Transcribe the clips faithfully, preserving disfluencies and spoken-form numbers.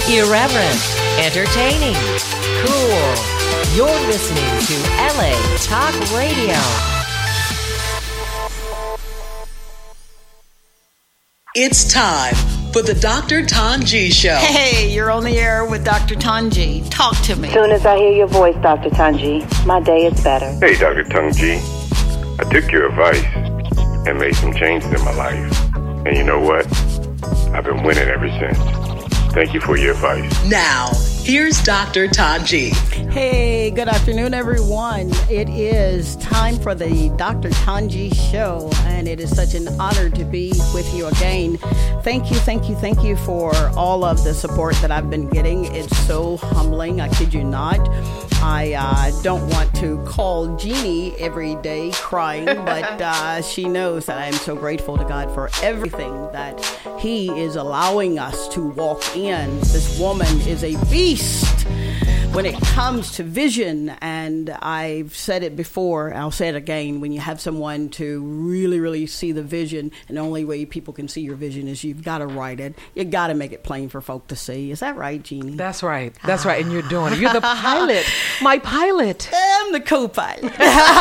Irreverent, entertaining, cool. You're listening to L A Talk Radio. It's time for the Doctor Tanji Show. Hey, you're on the air with Doctor Tanji. Talk to me. As soon as I hear your voice, Doctor Tanji, my day is better. Hey, Doctor Tanji. I took your advice and made some changes in my life. And you know what? I've been winning ever since. Thank you for your advice. Now, here's Doctor Tanji. Hey, good afternoon, everyone. It is time for the Doctor Tanji Show, and it is such an honor to be with you again. Thank you, thank you, thank you for all of the support that I've been getting. It's so humbling, I kid you not. I uh, don't want to call Jeannie every day crying, but uh, she knows that I am so grateful to God for everything that He is allowing us to walk in. This woman is a beast when it comes to vision, and I've said it before, I'll say it again. When you have someone to really, really see the vision, and the only way people can see your vision is you've got to write it. You got to make it plain for folk to see. Is that right, Jeannie? That's right. That's ah. right. And you're doing it. You're the pilot. My pilot. I'm the co-pilot.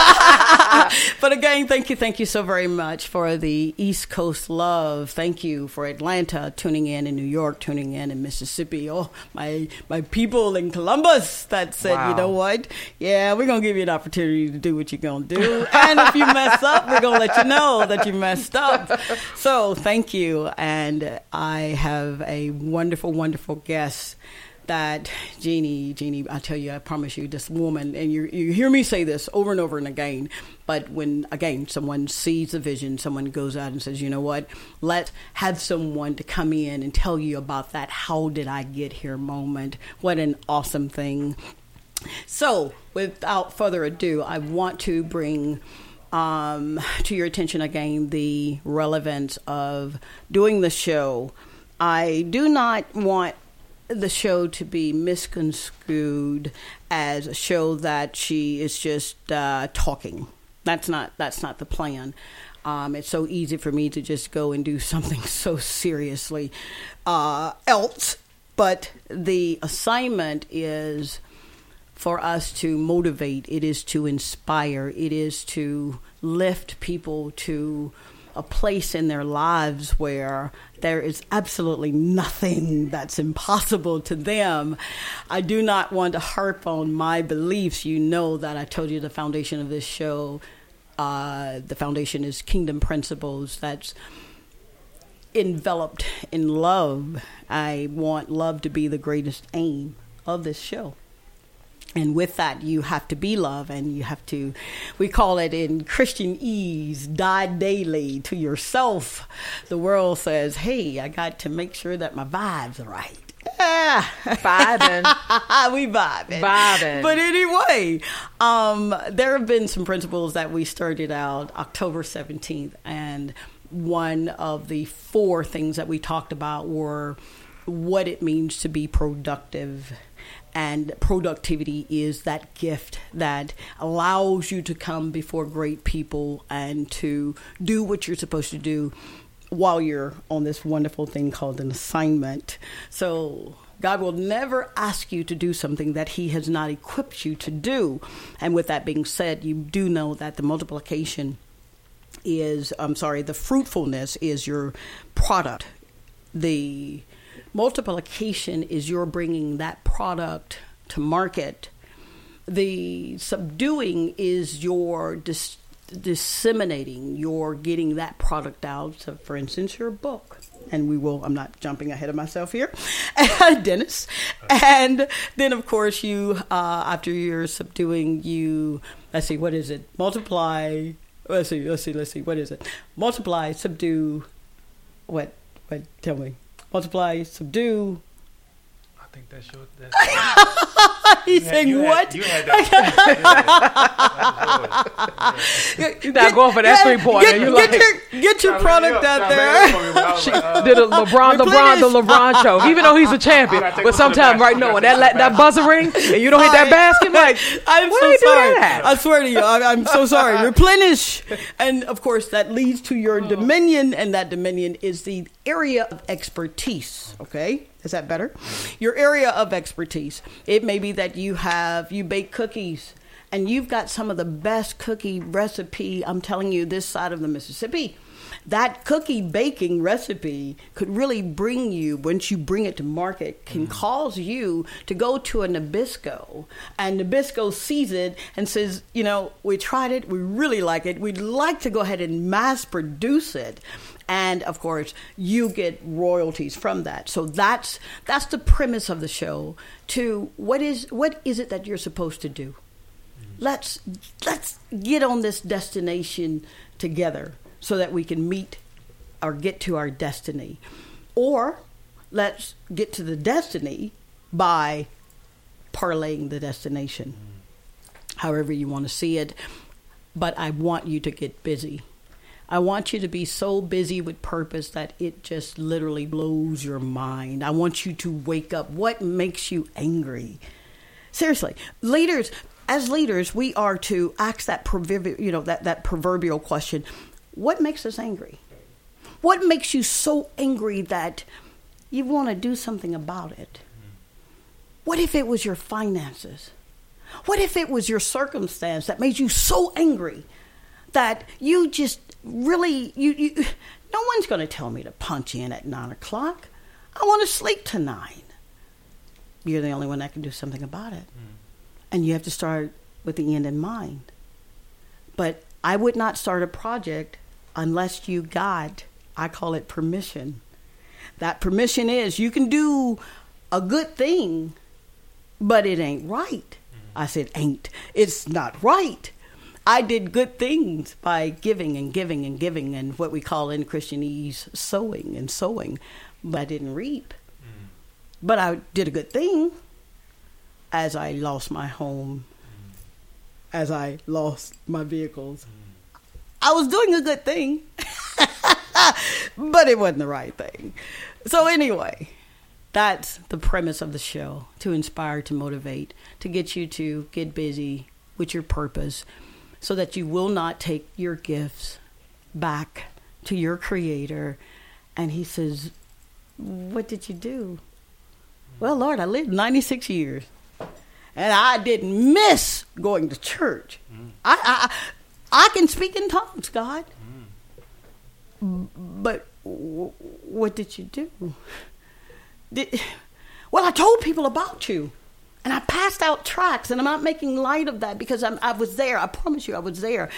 But again, thank you, thank you so very much for the East Coast love. Thank you for Atlanta tuning in, in New York tuning in, in Mississippi. Oh, my my people in Columbus that said, wow. You know what? Yeah, we're going to give you an opportunity to do what you're going to do. And if you mess up, we're going to let you know that you messed up. So thank you. And I have a wonderful, wonderful guest that Jeannie, Jeannie, I tell you, I promise you, this woman, and you you hear me say this over and over and again, but when, again, someone sees the vision, someone goes out and says, you know what, let's have someone to come in and tell you about that how did I get here moment. What an awesome thing. So, without further ado, I want to bring um, to your attention again the relevance of doing the show. I do not want the show to be misconstrued as a show that she is just uh, talking. That's not that's not the plan. Um, it's so easy for me to just go and do something so seriously uh, else. But the assignment is for us to motivate. It is to inspire. It is to lift people to a place in their lives where there is absolutely nothing that's impossible to them. I do not want to harp on my beliefs. You know that I told you the foundation of this show, uh, the foundation is kingdom principles that's enveloped in love. I want love to be the greatest aim of this show. And with that, you have to be love, and you have to, we call it in Christianese, die daily to yourself. The world says, hey, I got to make sure that my vibes are right. Ah. Vibing. we vibing. Vibing. But anyway, um, there have been some principles that we started out October seventeenth, and one of the four things that we talked about were what it means to be productive. And productivity is that gift that allows you to come before great people and to do what you're supposed to do while you're on this wonderful thing called an assignment. So God will never ask you to do something that He has not equipped you to do. And with that being said, you do know that the multiplication is, I'm sorry, the fruitfulness is your product. The multiplication is your bringing that product to market. The subduing is your dis- disseminating, your getting that product out. So, for instance, your book. And we will, I'm not jumping ahead of myself here, Dennis. And then, of course, you, uh, after you're subduing, you, let's see, what is it? Multiply. Let's see, let's see, let's see. What is it? Multiply, subdue. What? What? Tell me. Multiply, subdue. I think that's your. That's He's You saying had- what? You had that. You're not going for that three pointer. Get, You get like your get your product out there. she did a LeBron, LeBron, the LeBron show. Even though he's a champion, I gotta take but him to the sometimes right basket. now I when gotta that take him that to the buzzer ring and you don't hit that basket, like I'm why so you do sorry. that? I swear to you, I, I'm so sorry. Replenish, and of course that leads to your dominion, and that dominion is the area of expertise. Okay, is that better? Your area of expertise. It may be that you have you bake cookies, and you've got some of the best cookie recipe. I'm telling you, this side of the Mississippi. That cookie baking recipe could really bring you, once you bring it to market, can mm. cause you to go to a Nabisco, and Nabisco sees it and says, you know, we tried it, we really like it, we'd like to go ahead and mass produce it. And of course, you get royalties from that. So that's that's the premise of the show. To what is what is it that you're supposed to do? Mm. Let's let's get on this destination together, so that we can meet or get to our destiny. Or let's get to the destiny by parlaying the destination. Mm. However you want to see it. But I want you to get busy. I want you to be so busy with purpose that it just literally blows your mind. I want you to wake up. What makes you angry? Seriously, leaders, as leaders, we are to ask that proverbial, you know, that, that proverbial question. What makes us angry? What makes you so angry that you want to do something about it? What if it was your finances? What if it was your circumstance that made you so angry that you just really, you, you no one's going to tell me to punch in at nine o'clock. I want to sleep to nine. You're the only one that can do something about it. Mm. And you have to start with the end in mind. But I would not start a project unless you got, I call it permission. That permission is you can do a good thing, but it ain't right. I said ain't. It's not right. I did good things by giving and giving and giving and what we call in Christianese sowing and sowing, but I didn't reap. Mm. But I did a good thing as I lost my home, mm. as I lost my vehicles. Mm. I was doing a good thing, but it wasn't the right thing. So anyway, that's the premise of the show, to inspire, to motivate, to get you to get busy with your purpose so that you will not take your gifts back to your Creator. And he says, what did you do? Well, Lord, I lived ninety-six years and I didn't miss going to church. Mm. I, I I can speak in tongues, God. Mm. But w- what did you do? Did, well, I told people about you. And I passed out tracts, and I'm not making light of that because I'm, I was there. I promise you I was there.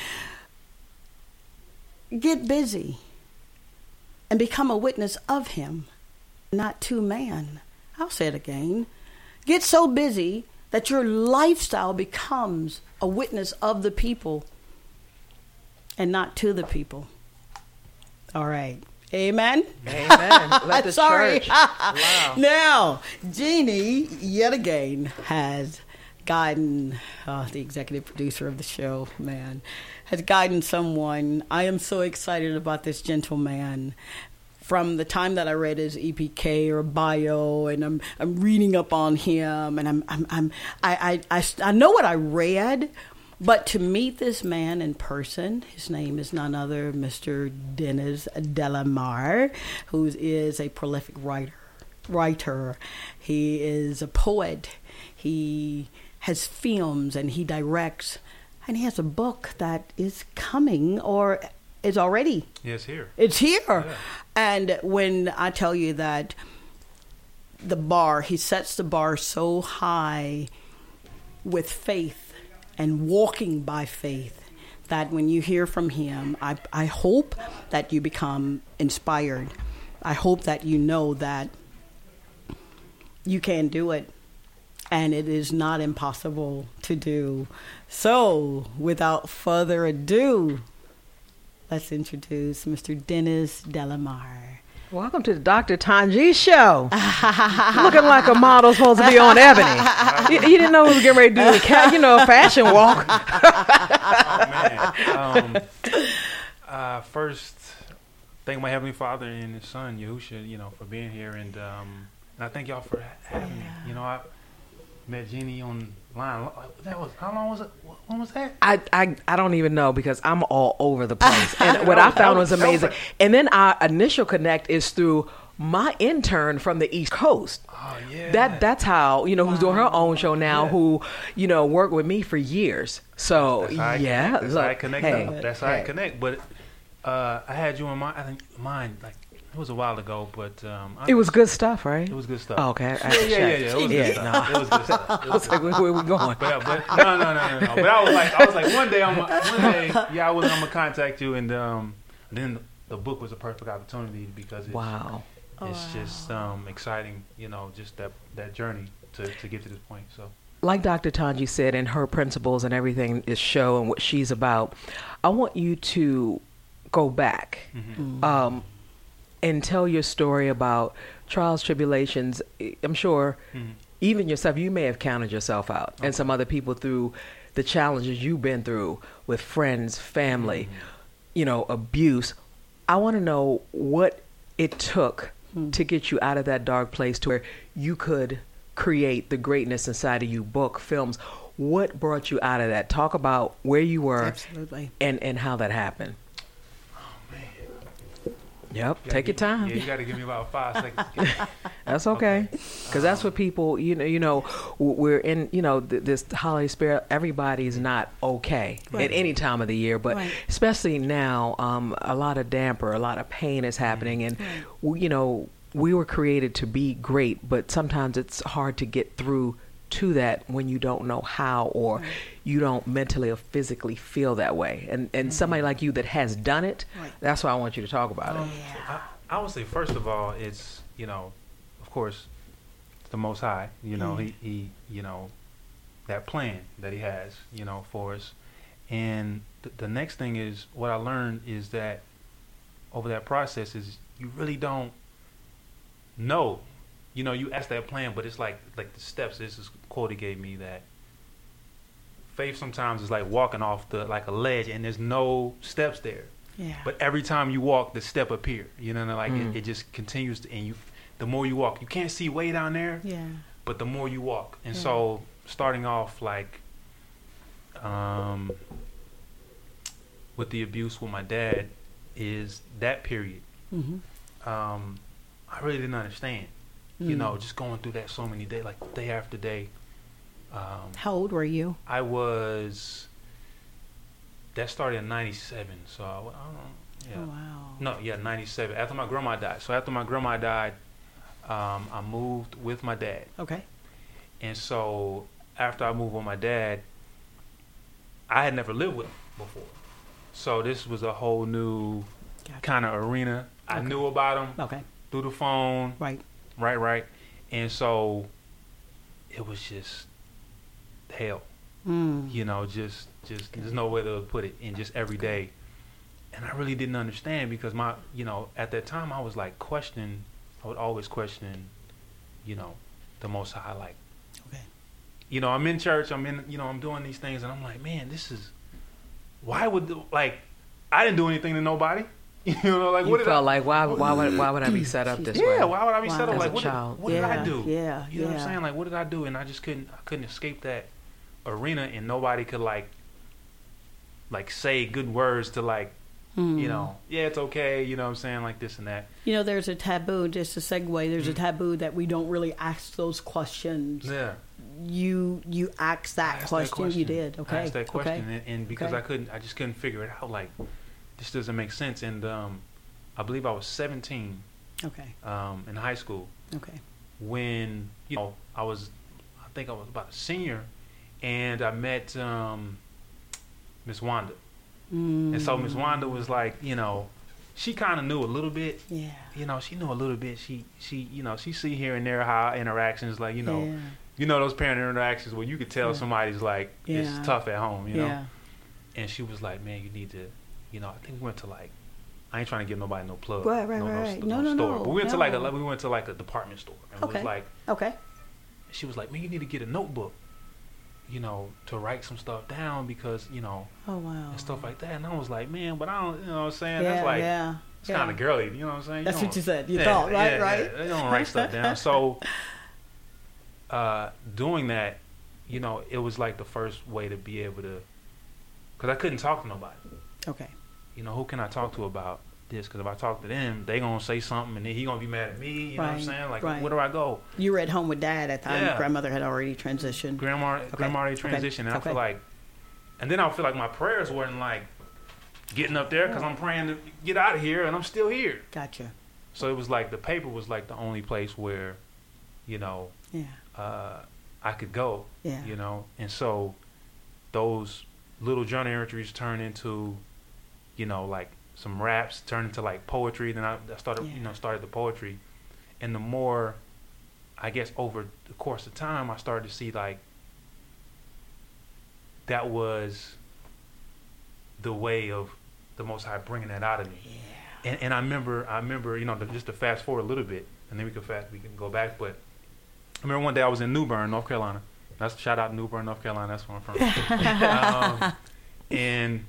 Get busy and become a witness of him, not to man. I'll say it again. Get so busy that your lifestyle becomes a witness of the people and not to the people. All right. Amen. Amen. Let the Sorry. church. Wow. Now, Jeannie, yet again, has gotten, uh, the executive producer of the show, man, has gotten someone. I am so excited about this gentleman. From the time that I read his E P K or bio, and I'm I'm reading up on him, and I'm I'm, I'm I, I I I know what I read. But to meet this man in person, his name is none other Mister Dennis Delamar, who is a prolific writer. Writer, he is a poet. He has films and he directs, and he has a book that is coming or is already. Yes, here. It's here, yeah. And when I tell you that the bar, he sets the bar so high with faith. And walking by faith, that when you hear from him, I, I hope that you become inspired. I hope that you know that you can do it, and it is not impossible to do. So, without further ado, let's introduce Mister Dennis Delamar. Welcome to the Doctor Tanji Show. Looking like a model supposed to be on Ebony. You, you didn't know we were getting ready to do the cat, you know, a fashion walk. Oh, man. Um, uh, first, thank my Heavenly Father and His Son, Yahusha, you know, for being here. And, um, and I thank y'all for having me. You know, I met Jeannie online. That was, how long was it? When was that? I, I, I don't even know because I'm all over the place. And what I found was amazing. And then our initial connect is through my intern from the East Coast. Oh, yeah. That That's how, you know, who's doing her own show now, Yeah. who, you know, worked with me for years. So, That's how I yeah. connect. That's look, how I connect. hey, up. That's how I hey. connect. But uh, I had you in mind. I think mine, like, it was a while ago, but um, I, It was good stuff, right? It was good stuff. Oh, okay. I Yeah, have to yeah, yeah, check. yeah. It was Yeah, good stuff. no. It was good stuff. It I was was like, where, where we going? But, but no, no, no, no, no. But I was like, I was like, one day, I'm, one day, yeah, I was, I'm gonna contact you, and um, then the book was a perfect opportunity because it's, Wow. it's just um, exciting, you know, just that that journey to, to get to this point. So. Like Doctor Tanji said, in her principles and everything is show and what she's about, I want you to go back Mm-hmm. um, and tell your story about trials, tribulations. I'm sure Mm-hmm. even yourself, you may have counted yourself out Okay. and some other people through the challenges you've been through with friends, family, Mm-hmm. you know, abuse. I want to know what it took to get you out of that dark place to where you could create the greatness inside of you, book, films. What brought you out of that? Talk about where you were Absolutely. and, and how that happened. Yep, You gotta take your give- time. Yeah, you got to give me about five seconds. That's okay, because that's what people, you know, you know, w- we're in, you know, th- this holiday spirit. Everybody's not okay at any time of the year, but Right. especially now, um, a lot of damper, a lot of pain is happening, and we, you know, we were created to be great, but sometimes it's hard to get through to that when you don't know how, or you don't mentally or physically feel that way. And and somebody like you that has done it, Right. that's why I want you to talk about it. I, I would say, first of all, it's, you know, of course, the Most High, you know, he, he, you know, that plan that he has, you know, for us. And th- the next thing is, what I learned is that over that process is you really don't know. You know, you ask that plan, but it's like like the steps. This is a quote he gave me, that faith sometimes is like walking off the like a ledge, and there's no steps there. Yeah. But every time you walk, the step appear. You know, like Mm. it, it just continues, to, and you, the more you walk, you can't see way down there, Yeah. but the more you walk. And Yeah. so, starting off like, um, with the abuse with my dad, is that period. Mm-hmm. Um, I really didn't understand. You know, just going through that so many days, like day after day. Um, How old were you? I was. That started in ninety-seven, so I, I don't know. Yeah. Oh, wow. No, yeah, ninety-seven. After my grandma died. So after my grandma died, um, I moved with my dad. Okay. And so after I moved with my dad, I had never lived with him before. So this was a whole new Gotcha. kind of arena. I Okay. knew about him Okay. through the phone. Right. Right, right. And so it was just hell. Mm. You know, just just there's no way to put it, in just every day. And I really didn't understand because my, you know, at that time I was like questioning, I would always question, you know, the Most High, like, Okay. you know, I'm in church, I'm in, you know, I'm doing these things, and I'm like, man, this is, why would, the, like, I didn't do anything to nobody. You know, like, You what did felt I, like, why, why, would, why would I be set up this way? yeah, why would I be Wow. set up? As Like, a what, child. did, what did I Yeah, do? yeah, You know what I'm yeah. saying? Like, what did I do? And I just couldn't, I couldn't escape that arena, and nobody could, like, like, say good words to, like, Mm. you know, yeah, it's okay, you know what I'm saying, like this and that. You know, there's a taboo, just a segue, there's Mm. a taboo that we don't really ask those questions. Yeah. You you asked I that, asked question. that you did. Okay. I asked that question, Okay. and, and because Okay. I couldn't, I just couldn't figure it out. Like, this doesn't make sense. And um, I believe I was seventeen Okay. um, in high school Okay. when, you know, I was, I think I was about a senior, and I met um, Miss Wanda. Mm. And so Miss Wanda was like, you know, she kind of knew a little bit. Yeah. You know, she knew a little bit. She, she, you know, she see here and there how our interactions, like, you know, Yeah. you know those parent interactions where you could tell Yeah. somebody's like, Yeah. it's tough at home, you know. Yeah. And she was like, man, you need to, you know, I think we went to like I ain't trying to give nobody no plug. Right, right, no, right, no, right. st- No, no, store. no, But we went to like a no. we went to like a department store, and Okay. it was like Okay. she was like, man, you need to get a notebook, you know, to write some stuff down because you know Oh wow. and stuff like that. And I was like, man, but I don't, you know what I'm saying? Yeah, That's like yeah. it's yeah. kind of girly, you know what I'm saying? That's don't- what you said. You yeah, thought, right? yeah, right. Yeah, they don't write stuff down. So uh, doing that, you know, it was like the first way to be able to, because I couldn't talk to nobody. Okay. You know, who can I talk to about this? Because if I talk to them, they gonna say something, and then he gonna be mad at me. You know what I'm Right, saying? Like, right. where do I go? You were at home with dad at the time. Yeah. Grandmother had already transitioned. Grandma, grandma already okay, transitioned, and I okay. feel like, and then I feel like my prayers weren't like getting up there because I'm praying to get out of here, and I'm still here. Gotcha. So it was like the paper was like the only place where, you know, Yeah. uh, I could go. Yeah. You know, and so those little journal entries turned into, you know, like some raps, turned into like poetry. Then I, I started, Yeah. you know, started the poetry, and the more, I guess, over the course of time, I started to see like that was the way of the Most High bringing that out of me. Yeah. And and I remember, I remember, you know, the, just to fast forward a little bit, and then we can fast, we can go back. But I remember one day I was in New Bern, North Carolina. That's shout out New Bern, North Carolina. That's where I'm from. um, and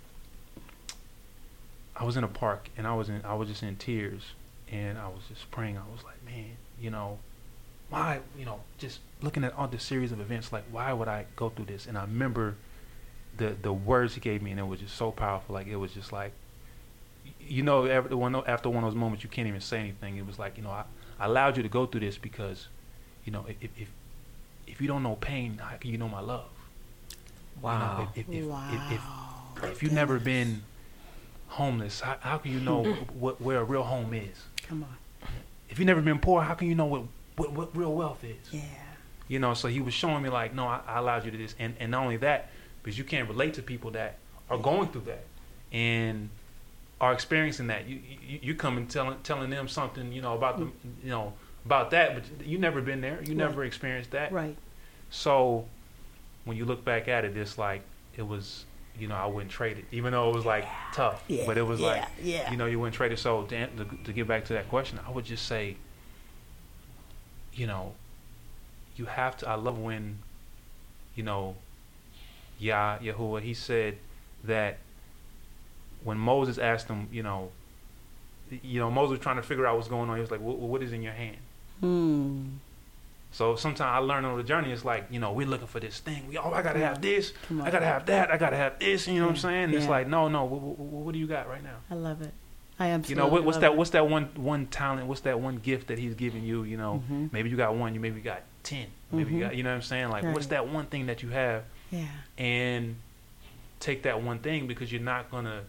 I was in a park, and I was in, I was just in tears, and I was just praying. I was like, man, you know, why, you know, just looking at all this series of events, like, why would I go through this? And I remember the the words he gave me, and it was just so powerful. Like, it was just like, you know, after one, after one of those moments, you can't even say anything. It was like, you know, I, I allowed you to go through this because, you know, if if if you don't know pain, how can you know my love? Wow. You know, if, if, if, Wow. if, if, if you've never been homeless, how, how can you know what where a real home is? Come on. If you've never been poor, how can you know what, what, what real wealth is? Yeah. You know, so he was showing me like, no, I, I allowed you to this. And, and not only that, because you can't relate to people that are going through that and are experiencing that. You you, you come and telling telling them something, you know, about the, you know, about that, but you never been there. You never Right. experienced that. Right. So when you look back at it, it's like it was, you know, I wouldn't trade it, even though it was like tough. Yeah, But it was yeah, like, yeah. you know, you wouldn't trade it. So to, to, to get back to that question, I would just say, you know, you have to. I love when, you know, Yah Yahuwah, he said that when Moses asked him, you know, you know, Moses was trying to figure out what's going on. He was like, "What, what is in your hand?" Hmm. So sometimes I learn on the journey, it's like, you know, we're looking for this thing. We, oh, I got to have this. Come on. I got to have that. I got to have this. You know what I'm Yeah. saying? And it's Yeah. like, no, no. What, what, what do you got right now? I love it. I am. You know, what, what's that? What's that one one talent? What's that one gift that he's giving you? You know, Mhm. maybe you got one. You maybe got ten. Maybe Mhm. you got. You know what I'm saying? Like, what's Right. that one thing that you have? Yeah. And take that one thing, because you're not gonna.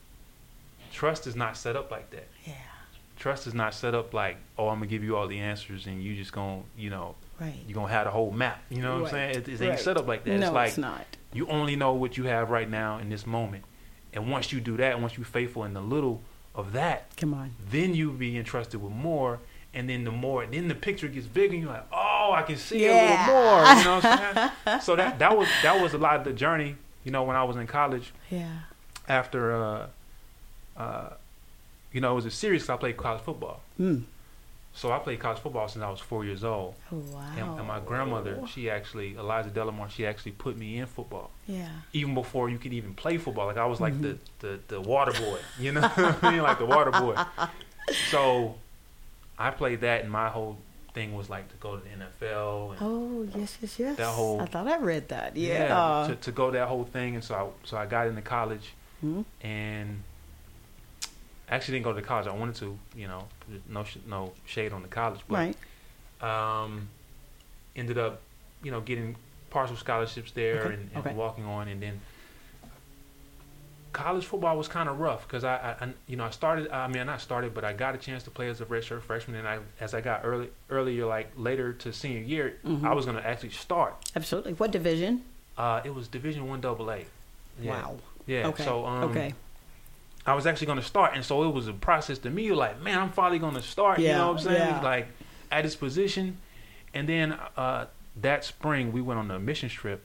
Trust is not set up like that. Yeah. Trust is not set up like, oh, I'm gonna give you all the answers and you just gonna, you know, Right. you're gonna have the whole map. You know what Right. I'm saying? It, it ain't Right. set up like that. No, it's like it's not. you only know what you have right now in this moment. And once you do that, and once you're faithful in the little of that, Come on. then you be entrusted with more. And then the more, then the picture gets bigger. And you're like, oh, I can see Yeah. a little more. You know what I'm saying? So that that was that was a lot of the journey. You know, when I was in college, Yeah. after uh, uh, you know, it was a series 'cause I played college football. Mm. So I played college football since I was four years old. Oh, wow. And, and my grandmother, she actually, Eliza Delamore, she actually put me in football. Yeah. Even before you could even play football. Like I was like the, the, the water boy, you know what I mean? Like the water boy. So I played that, and my whole thing was like to go to the N F L. And Oh, yes, yes, yes. That whole- I thought I read that. Yeah. to, to go that whole thing. And so I, so I got into college, Hmm? and actually didn't go to college. I wanted to, you know, no sh- no shade on the college, but Right. um, ended up, you know, getting partial scholarships there Okay, and, and okay. walking on. And then college football was kind of rough because I, I, I, you know, I started. I mean, not started, but I got a chance to play as a redshirt freshman. And I, as I got early, earlier, like later to senior year, Mhm. I was going to actually start. Absolutely. What division? Uh, it was Division One Double A. Yeah. Wow. Yeah. Okay. So um, okay. I was actually going to start, and so it was a process to me. Like, man, I'm finally going to start. You Yeah, know what I'm saying? yeah. Like at this position, and then uh, that spring we went on a mission trip.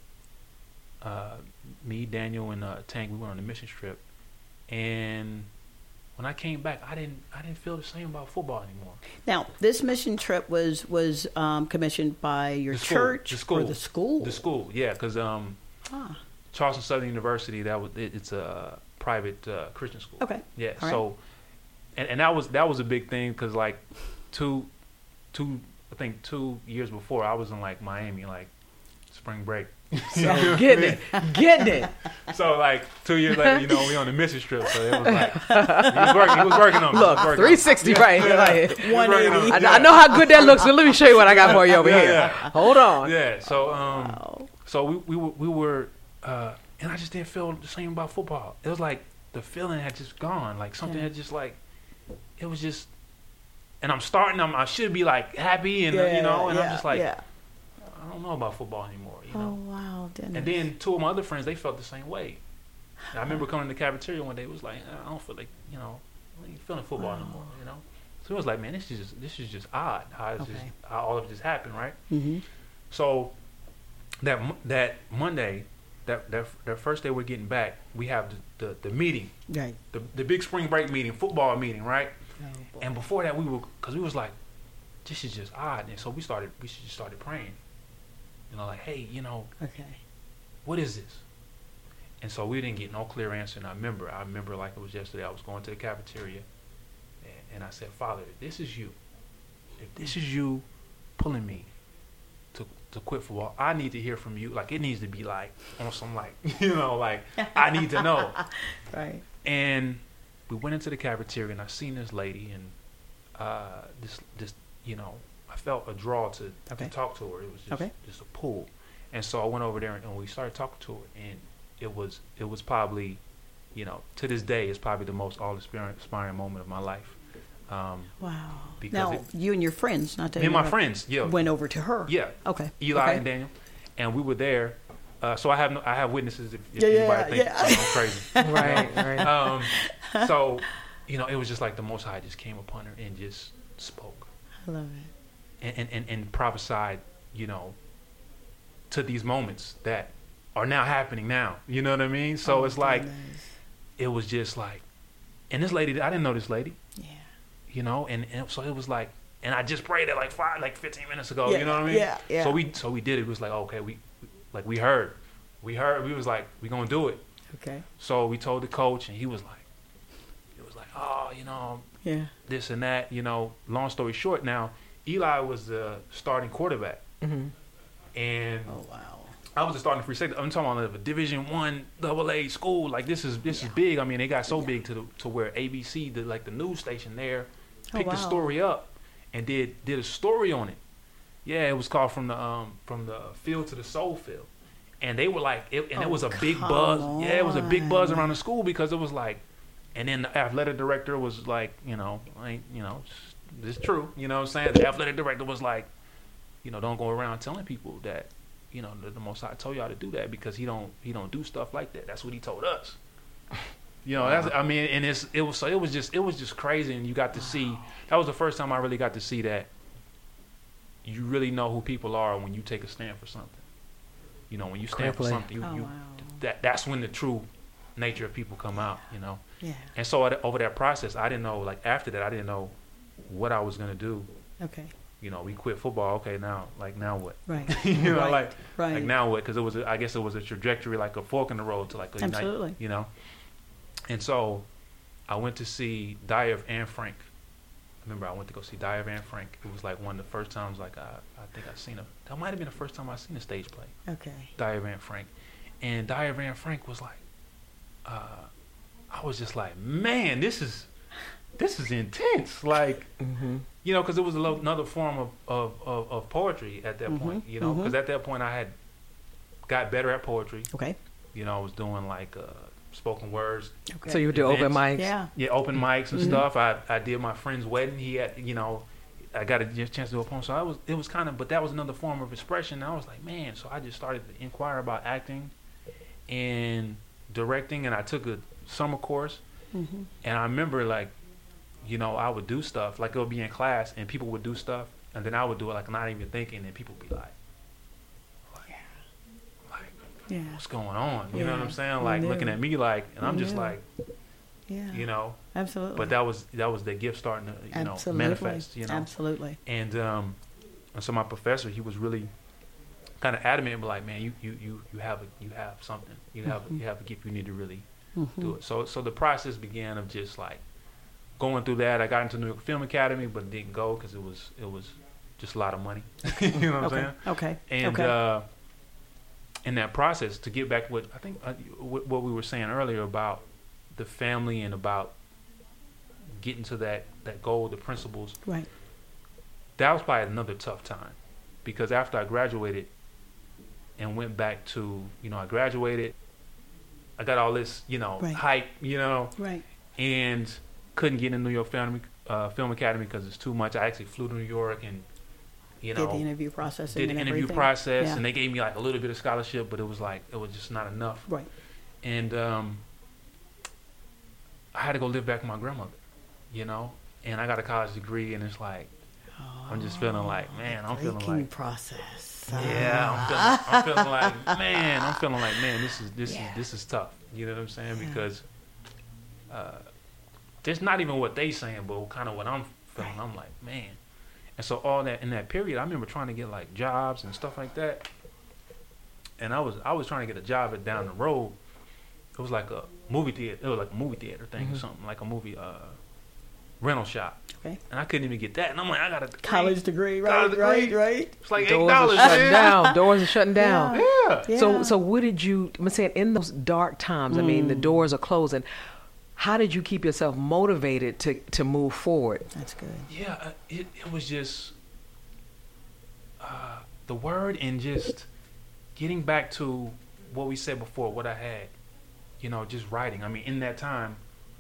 Uh, me, Daniel, and uh, Tank, we went on a mission trip, and when I came back, I didn't I didn't feel the same about football anymore. Now, this mission trip was was um, commissioned by your The school, church the school, or the school? The school, yeah, because um, Ah, Charleston Southern University, that was it, it's a private uh, Christian school. okay. Yeah. All right. So, and, and that was that was a big thing because like two, two I think two years before I was in like Miami, like spring break. So getting it, getting it. So like two years later, you know, we on the mission trip. So it was like he was working. He was working on me. Look, He was working three sixty right here. Like, on me. He was working on me. I, Yeah. I know how good that looks, but let me show you what I got for you over Yeah, here. yeah. Hold on. Yeah. So um, so we we were we were uh, and I just didn't feel the same about football. It was like the feeling had just gone. Like something Yeah. had just like it was just. And I'm starting. I'm, I should be like happy and uh, Yeah, you know, and yeah, I'm just like yeah. I don't know about football anymore. You Oh, know. wow. Dennis. And then two of my other friends, they felt the same way. And I remember coming to the cafeteria one day. It was like, I don't feel like, you know, I ain't feeling football Wow. anymore. You know. So it was like, man, this is just this is just odd how it's just Okay. how all of this happened, right? Mm-hmm. So that Mo- that Monday, that that that first day we're getting back, we have the the, the meeting, Right. the the big spring break meeting, football meeting, right? Oh, boy. And before that, we were because we was like, this is just odd, and so we started we just started praying. You know, like, hey, you know, Okay. what is this? And so we didn't get no clear answer. And I remember, I remember like it was yesterday. I was going to the cafeteria, and, and I said, Father, if this is you, if this is you pulling me to to quit football, I need to hear from you. Like it needs to be like on some like you know like I need to know. Right. And we went into the cafeteria, and I seen this lady, and uh, this this you know. I felt a draw to, Okay. to talk to her. It was just, Okay. just a pull, and so I went over there and, and we started talking to her, and it was it was probably, you know, to this day, it's probably the most all-inspiring moment of my life. Um, Wow. Because Now, it- you and your friends, not to me and my interrupt, friends, yeah, went over to her. yeah, Okay. Eli okay. and Daniel, and we were there. Uh, so I have no, I have witnesses if, if Yeah, yeah, anybody thinks yeah. I'm crazy. Right, right. Um, so, you know, it was just like the Most High just came upon her and just spoke. I love it. And, and, and, and prophesied, you know, to these moments that are now happening now. You know what I mean? So Oh, it's like, goodness. it was just like, and this lady, I didn't know this lady, Yeah. you know, and, and so it was like, and I just prayed it like five, like fifteen minutes ago, Yeah, you know what I mean? yeah, yeah. So we, so we did it. It was like, okay, we, like we heard, we heard, we was like, we gonna do it. Okay. So we told the coach, and he was like, he was like, oh, you know, Yeah. this and that, you know. Long story short, now Eli was the starting quarterback, Mm-hmm. and Oh, wow. I was the starting free safety. I'm talking about a Division One Double A school. Like this is this is big. I mean, they got so big to the to where A B C, the like the news station there, Oh, picked the wow. story up and did did a story on it. Yeah, it was called from the um from the field to the soul field, and they were like, it, and Oh, it was a big come buzz. Yeah, it was a big buzz on. around the school because it was like, and then the athletic director was like, you know, like you know, it's, it's true. You know what I'm saying? The athletic director was like, you know, don't go around telling people that, you know, the, the Most High told y'all to do that because he don't he don't do stuff like that. That's what he told us. You know, that's I mean, and it's it was so it was just it was just crazy, and you got to see that was the first time I really got to see that you really know who people are when you take a stand for something. You know, when you stand Quickly. for something, you, Oh, you wow. that that's when the true nature of people come out. You know, Yeah. and so at, over that process, I didn't know. Like after that, I didn't know what I was gonna do. Okay. You know, we quit football. Okay, now like now what? Right. you know, Right. like Right. like now what? Because it was, a, I guess it was a trajectory, like a fork in the road to like, a Absolutely. Night, you know. And so, I went to see Dyer of Anne Frank. I remember I went to go see Dyer of Anne Frank. It was like one of the first times, like I, I think I seen a. That might have been the first time I seen a stage play. Okay. Dyer of Anne Frank, and Dyer of Anne Frank was like, uh, I was just like, man, this is, this is intense. Like. Mm-hmm. You know, because it was a lo- another form of, of, of, of poetry at that Mhm, point, you know, mhm. because at that point I had got better at poetry. Okay. You know, I was doing like uh, spoken words, Okay. So you would do open Events. mics. Yeah. yeah, open mics and Mhm. stuff. I, I did my friend's wedding. He had, you know, I got a chance to do a poem. So I was, it was kind of, but that was another form of expression. And I was like, man, so I just started to inquire about acting and directing, and I took a summer course. Mm-hmm. And I remember, like, you know, I would do stuff, like it would be in class, and people would do stuff, and then I would do it, like, not even thinking, and people would be like, like, like Yeah. what's going on? You know what Yeah. I'm saying? Like, You looking knew. at me like, and I'm You just knew. like, Yeah. You know. Absolutely. But that was that was the gift starting to you know Absolutely. manifest. You know. Absolutely. And um, and so my professor, he was really kind of adamant, and be like, man, you you you you have a, you have something. You have Mm-hmm. you have a gift. You need to really Mm-hmm. do it. So so the process began of just like going through that. I got into New York Film Academy, but didn't go because it was it was just a lot of money. You know what Okay. I'm saying? Okay. And okay. uh, in that process, to get back what I think uh, what what we were saying earlier about the family and about getting to that that goal, the principles. Right. That was probably another tough time, because after I graduated and went back to, you know, I graduated, I got all this, you know, Right. hype, you know, Right. and couldn't get in New York Film uh, Film Academy because it's too much. I actually flew to New York and, you know, Did the interview process. did the and interview everything. process, Yeah. and they gave me like a little bit of scholarship, but it was like it was just not enough. Right. And um, I had to go live back with my grandmother, you know, and I got a college degree, and it's like I'm just feeling like, man, I'm feeling Breaking like, process. yeah, I'm feeling, I'm feeling like, man, I'm feeling like, man, this is this Yeah. is this is tough. You know what I'm saying? Yeah. Because uh, there's not even what they saying, but kind of what I'm feeling. I'm like, man. And so all that in that period, I remember trying to get like jobs and stuff like that. And I was I was trying to get a job at down the road. It was like a movie theater. It was like a movie theater thing Mm-hmm. or something, like a movie uh, rental shop. Okay. And I couldn't even get that. And I'm like, I got a degree. College degree. Right. College right. degree. Right. It's like eight Doors are dollars. shutting down. Doors are shutting down. Yeah. Yeah. So, Yeah. so what did you? I'm saying in those dark times. I mean, the Mm. doors are closing. How did you keep yourself motivated to to move forward? That's good. Yeah, uh, it it was just uh, the word and just getting back to what we said before, what I had, you know, just writing. I mean, in that time,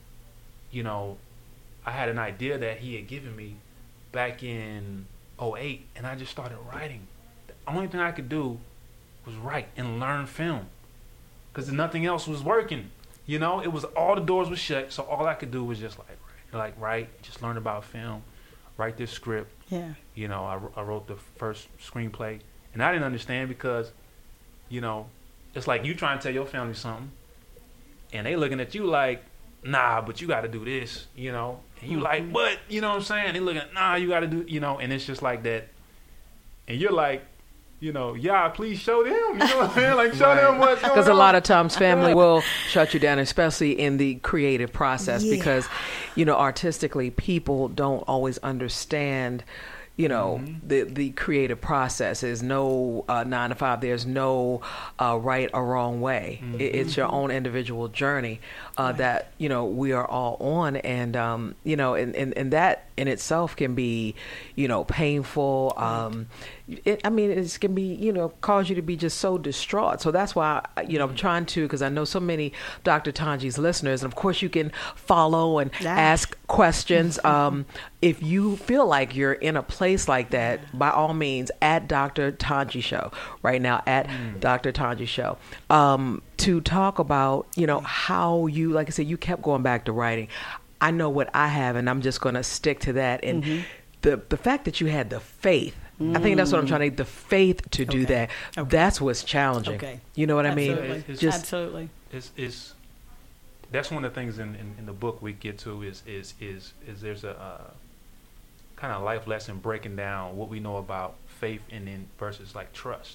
you know, I had an idea that he had given me back in oh eight, and I just started writing. The only thing I could do was write and learn film, because nothing else was working. You know, it was all the doors were shut, so all I could do was just like write, like write, just learn about film, write this script. Yeah. You know, I, I wrote the first screenplay, and I didn't understand because, you know, it's like you trying to tell your family something, and they looking at you like, nah, but you got to do this, you know, and you Mm-hmm. like, what, you know what I'm saying? They looking, nah, you got to do, you know, and it's just like that, and you're like, you know, yeah, please show them, you know what I'm saying? Like, show them what's going on. Because a lot of times family will shut you down, especially in the creative process, Yeah. because, you know, artistically, people don't always understand, you know, Mm-hmm. the the creative process. There's no uh, nine to five. There's no uh, right or wrong way. Mm-hmm. It, it's your own individual journey uh, that, you know, we are all on. And, um, you know, and, and, and that in itself can be, you know, painful. Um, it, I mean, it can be, you know, cause you to be just so distraught. So that's why, you know, I'm trying to, because I know so many Doctor Tanji's listeners, and of course you can follow and Yeah. ask questions. Um, if you feel like you're in a place like that, by all means, at Doctor Tanji Show right now, at Doctor Tanji Show, um, to talk about, you know, how you, like I said, you kept going back to writing. I know what I have, and I'm just going to stick to that. And Mm-hmm. the the fact that you had the faith, I think that's what I'm trying to, the faith to do Okay. that. Okay. That's what's challenging. Okay. You know what I mean? Absolutely. It's Just Absolutely. It's, it's that's one of the things in, in, in the book we get to is is is is there's a uh, kind of life lesson breaking down what we know about faith and then versus like trust,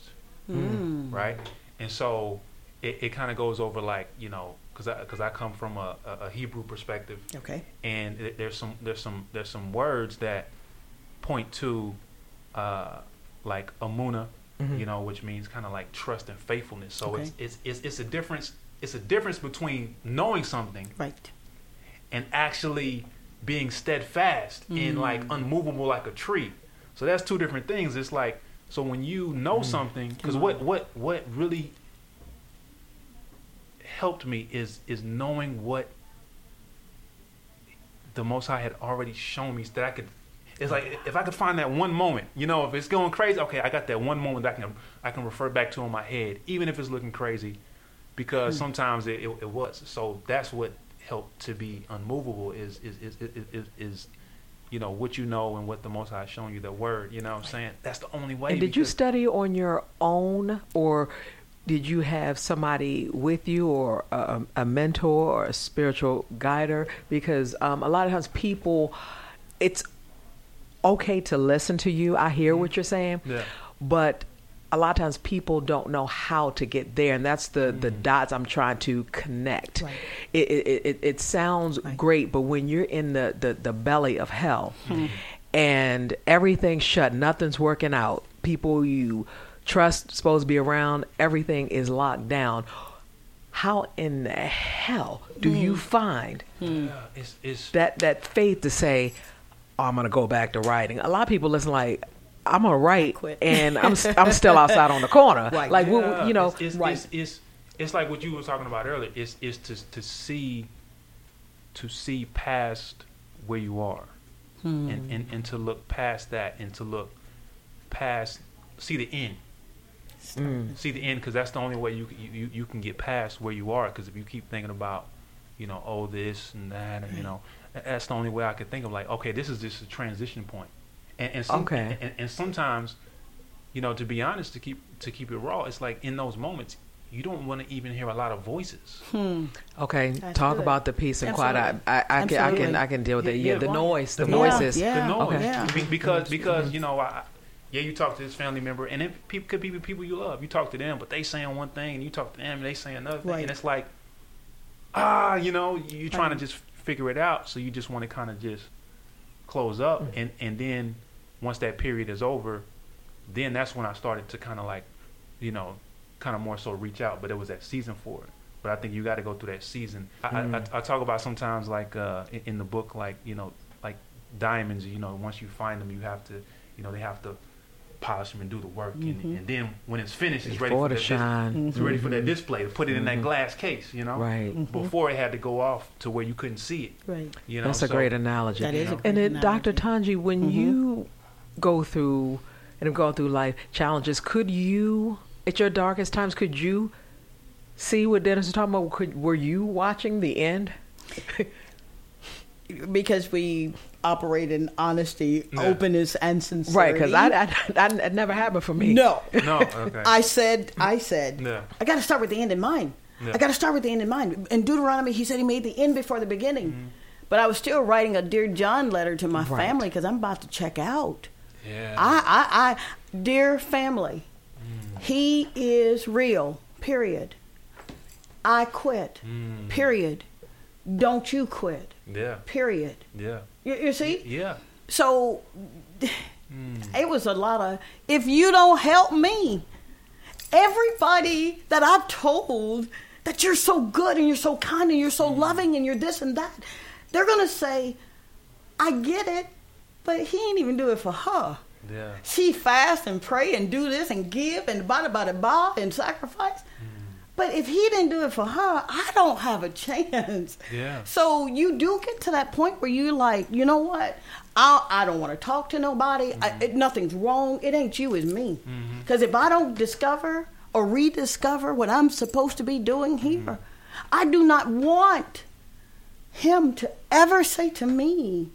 Mm. right? And so it, it kind of goes over like, you know, because I because I come from a, a, a Hebrew perspective, Okay. and it, there's some there's some there's some words that point to uh, like amuna, Mhm. you know, which means kind of like trust and faithfulness. So Okay. it's, it's it's it's a difference. It's a difference between knowing something Right. and actually being steadfast and like unmovable like a tree. So that's two different things. It's like, so when you know something, because what what what really helped me is is knowing what the Most High had already shown me, that I could. It's like if I could find that one moment, you know, if it's going crazy, okay, I got that one moment that I can I can refer back to in my head, even if it's looking crazy, because sometimes it, it, it was. So that's what helped to be unmovable is is is, is is is you know what you know and what the Most High has shown you, the word. You know what I'm saying? That's the only way. And did you because- study on your own, or did you have somebody with you, or a, a mentor or a spiritual guider? Because um, a lot of times people, it's okay to listen to you. I hear what you're saying, Yeah. but a lot of times people don't know how to get there, and that's the, the dots I'm trying to connect. Right. It, it, it, it sounds Right. great, but when you're in the, the, the belly of hell and everything's shut, nothing's working out, people you trust supposed to be around, everything is locked down, how in the hell do you find Yeah, it's, it's that, that faith to say, oh, I'm going to go back to writing? A lot of people listen like, I'm gonna write, quit. and I'm I'm still outside on the corner. Right. Like, we- Yeah, you know, it's, it's, right. it's, it's, it's like what you were talking about earlier. It's it's to to see to see past where you are, and, and and to look past that, and to look past, see the end. Mm. See the end, because that's the only way you, you you can get past where you are. Because if you keep thinking about, you know, oh, this and that, and you know, that's the only way I could think of. Like, okay, this is just a transition point. And, and, some, Okay. and, and sometimes, you know, to be honest, to keep to keep it raw, it's like in those moments, you don't want to even hear a lot of voices. okay, That's talk good. about the peace and quiet. I, Absolutely. I, I can I can Absolutely. I can deal with it. Yeah, Yeah, the yeah. noise, the The voices. Yeah. The noise, Okay. Yeah. Be- because because you know, I, yeah, you talk to this family member, and it people could be with people you love. You talk to them, but they saying one thing, and you talk to them, and they saying another thing, Right. and it's like, ah, you know, you're trying to just figure it out, so you just want to kind of just close up, Mm. and and then once that period is over, then that's when I started to kind of like, you know, kind of more so reach out. But it was that season for it. But I think you got to go through that season. I, Mm. I, I talk about sometimes like uh, in, in the book, like, you know, like diamonds. You know, once you find them, you have to, you know, they have to polish them and do the work, and, and then when it's finished, it's ready Before for the that dis- shine. It's ready for that display to put it in that glass case. You know, Right. before it had to go off to where you couldn't see it. Right. You know, That's a so- great analogy. That is a know. great And then, Doctor analogy. Tanji, when you go through and have gone through life challenges, could you, at your darkest times, could you see what Dennis was talking about? Could, were you watching the end? Because we operate in honesty, Yeah. openness, and sincerity. Right, because I, I, I, it never happened for me. No. No, okay. I said, I said, Yeah. I got to start with the end in mind. Yeah. I got to start with the end in mind. In Deuteronomy, he said he made the end before the beginning. But I was still writing a Dear John letter to my Right. family because I'm about to check out. yeah. I, I, I, dear family, he is real, period. I quit, Mm. period. Don't you quit, yeah. period. Yeah. You, you see? Yeah. So it was a lot of, if you don't help me, everybody that I've told that you're so good and you're so kind and you're so loving and you're this and that, they're going to say, I get it, but he ain't even do it for her. Yeah. She fast and pray and do this and give and bada bada ba and sacrifice. But if he didn't do it for her, I don't have a chance. Yeah. So you do get to that point where you're like, you know what? I I don't want to talk to nobody. I, it, nothing's wrong. It ain't you, it's me. Because if I don't discover or rediscover what I'm supposed to be doing here, I do not want him to ever say to me,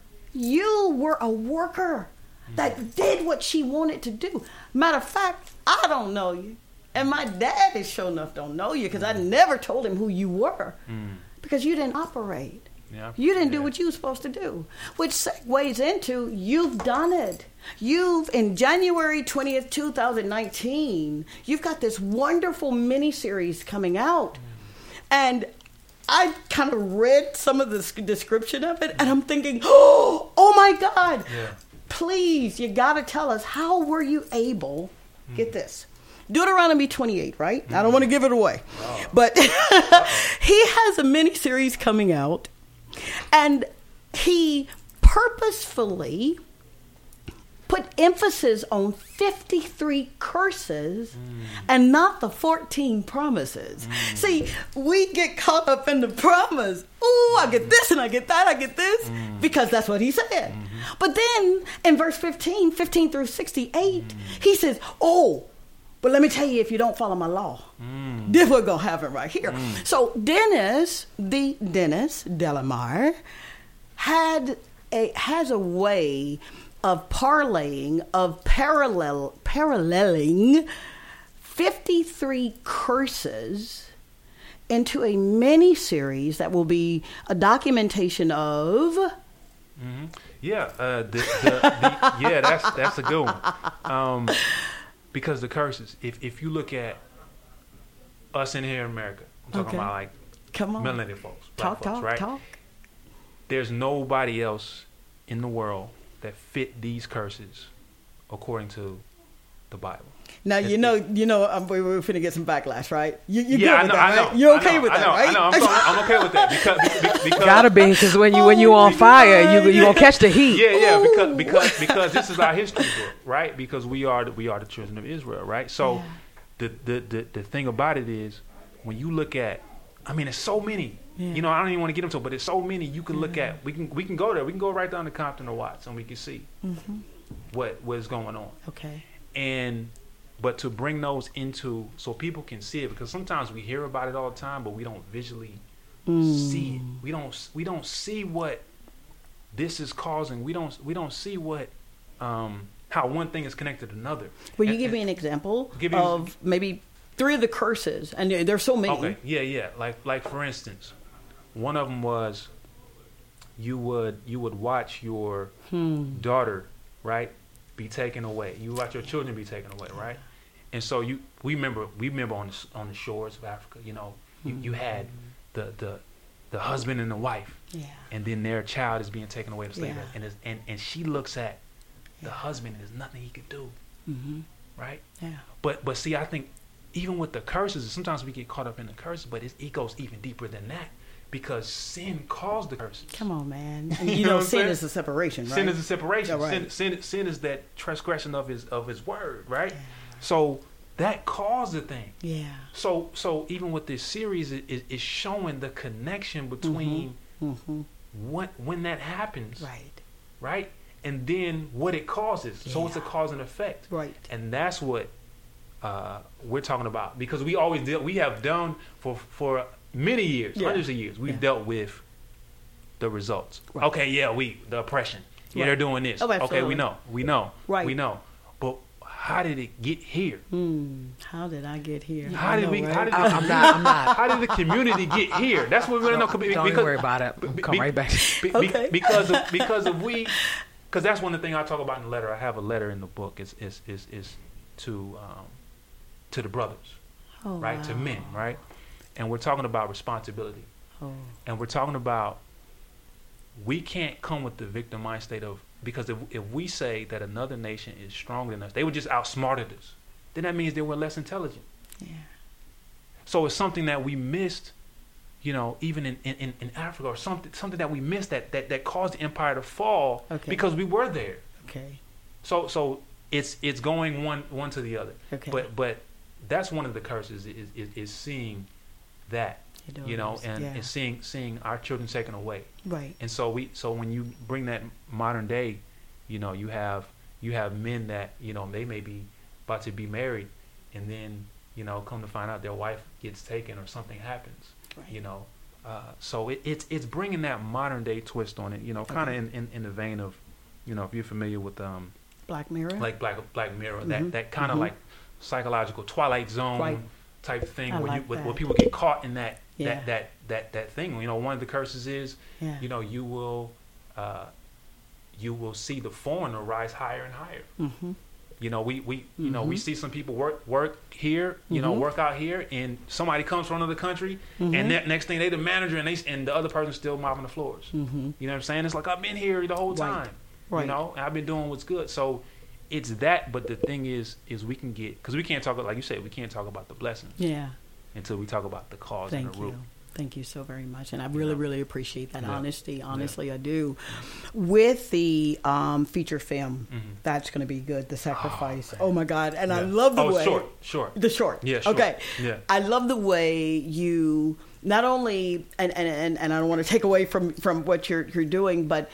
you were a worker that did what she wanted to do. Matter of fact, I don't know you. And my dad is sure enough don't know you because I never told him who you were because you didn't operate. Yeah. You didn't do Yeah. what you were supposed to do, which segues into you've done it. You've, in January twentieth, twenty nineteen, you've got this wonderful miniseries coming out. And I kind of read some of the s- description of it, and I'm thinking, oh, oh my God. Yeah. Please, you got to tell us, how were you able, get this, Deuteronomy twenty-eight, right? I don't want to give it away. But he has a miniseries coming out, and he purposefully put emphasis on fifty-three curses and not the fourteen promises. See, we get caught up in the promise. Ooh, I get this and I get that, I get this, because that's what he said. But then in verse fifteen, fifteen through sixty-eight, he says, oh, but let me tell you, if you don't follow my law, this what's going to happen right here. So Dennis, the Dennis Delamar, had a, has a way of parlaying, of parallel, paralleling fifty-three curses into a mini series that will be a documentation of. Mm-hmm. Yeah, uh, the, the, the, yeah, that's that's a good one. Um, because the curses, if if you look at us in here in America, I'm talking Okay. about like Come on. melanated folks, black Talk, folks, talk, right? talk. There's nobody else in the world that fit these curses according to the Bible. Now you It's- know, you know, um, we we're finna get some backlash, right? You, you Yeah, I good with know, that, I know. right? You're I okay know, with I that, know, right? I know. I'm, so, I'm okay with that because, because, because Gotta be, because when you when you Oh on my fire, God. you you gonna catch the heat. Yeah, yeah, because because because this is our history book, right? Because we are the, we are the children of Israel, right? So the, the the the thing about it is when you look at, I mean, there's so many. Yeah. You know, I don't even want to get into it, but there's so many you can look at. We can we can go there. We can go right down to Compton or Watts, and we can see Mm-hmm. what what's going on. Okay. And but to bring those into so people can see it, because sometimes we hear about it all the time, but we don't visually see it. We don't we don't see what this is causing. We don't we don't see what um, how one thing is connected to another. Will you And- give me and- an example Give you- of maybe three of the curses? And there- there's so many. Okay, yeah, yeah. Like like for instance, one of them was you would you would watch your Hmm. daughter, right, be taken away. You watch your children be taken away, right? And so you we remember we remember on the, on the shores of Africa, you know, you, you had the the the husband and the wife, Yeah. and then their child is being taken away to slavery, Yeah. and is, and and she looks at the Yeah. husband and there's nothing he could do, Mm-hmm. right? Yeah. But but see, I think even with the curses, sometimes we get caught up in the curses, but it's, it goes even deeper than that because sin caused the curses. Come on, man. And You you know know, what I'm sin saying? is a separation, right? Sin is a separation. Yeah, right. sin, sin, sin is that transgression of his of his word, right? So that caused the thing. Yeah. So so even with this series, it is it, showing the connection between Mm-hmm. what when that happens, Right. right, and then what it causes. So it's a Yeah. cause and effect, Right. and that's what uh, we're talking about because we always deal. We have done for for many years, Yeah. hundreds of years. We've Yeah. dealt with the results. Right. Okay, yeah, we the oppression. Yeah, Right. they're doing this. Oh, okay, absolutely. we know, we know, Right. we know. But how did it get here? Hmm. How did I get here? How I did know, we? right? How did I- I'm not. I'm not. how did the community get here? That's what we want to know. Don't even worry about it. I'll be- come be- right back. be- be- Okay. Because of, because of we, because that's one of the things I talk about in the letter. I have a letter in the book. Is is is is to um, to the brothers, Oh, right? To wow. men, right? And we're talking about responsibility, Oh. and we're talking about we can't come with the victim mind state of because if if we say that another nation is stronger than us, they were just outsmarted us. Then that means they were less intelligent. Yeah. So it's something that we missed, you know, even in, in, in Africa or something something that we missed that, that, that caused the empire to fall Okay. because we were there. Okay. So so it's it's going one one to the other. Okay. But but that's one of the curses is is, is seeing that, It you know, is, and, yeah. and seeing seeing our children taken away. Right. And so we so when you bring that modern day, you know, you have you have men that, you know, they may be about to be married and then, you know, come to find out their wife gets taken or something happens, Right. you know. Uh, so it, it's it's bringing that modern day twist on it, you know, kind of Okay. in, in, in the vein of, you know, if you're familiar with um Black Mirror. like Black Black Mirror, Mhm. that that kind of Mhm. like psychological Twilight Zone Right. type thing I where you like where, where that. people get caught in that Yeah. that that that that thing. You know, one of the curses is, Yeah. you know, you will uh, you will see the foreigner rise higher and higher. Mm-hmm. You know, we, we you know we Mhm. see some people work work here, you know, Mhm. work out here, and somebody comes from another country, Mhm. and that next thing they the manager, and they and the other person's still mopping the floors. Mm-hmm. You know what I'm saying? It's like I've been here the whole Right. time. Right. You know, and I've been doing what's good. So it's that, but the thing is, is we can get because we can't talk like you said, we can't talk about the blessings Yeah. until we talk about the cause and Thank the root. you. Thank you so very much. And I really, know? really appreciate that Yeah. honesty. Honestly, I do. With the um, feature film, Mhm. that's going to be good. The Sacrifice. man. Oh, my God. And I Yeah. love the oh, way. short, short. The short. Yeah, short. Okay. Yeah. I love the way you not only, and, and, and, and I don't want to take away from, from what you're, you're doing, but